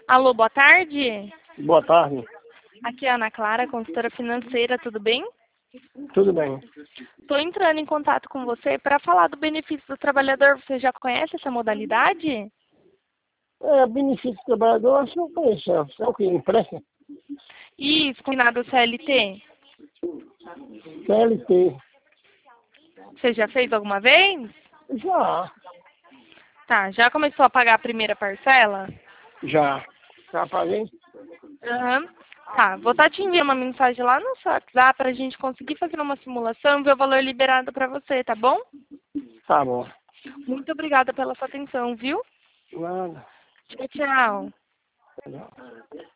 Alô, boa tarde. Boa tarde. Aqui é a Ana Clara, consultora financeira, tudo bem? Tudo bem. Estou entrando em contato com você para falar do benefício do trabalhador. Você já conhece essa modalidade? Benefício do trabalhador, acho que eu conheço. É o que empresta? Isso, combinado CLT. CLT. Você já fez alguma vez? Já. Tá, já começou a pagar a primeira parcela? Já. Já paguei? Aham. Tá, vou estar te enviando uma mensagem lá no seu WhatsApp para a gente conseguir fazer uma simulação e ver o valor liberado para você, tá bom? Tá bom. Muito obrigada pela sua atenção, viu? Nada. Tchau, tchau. Não.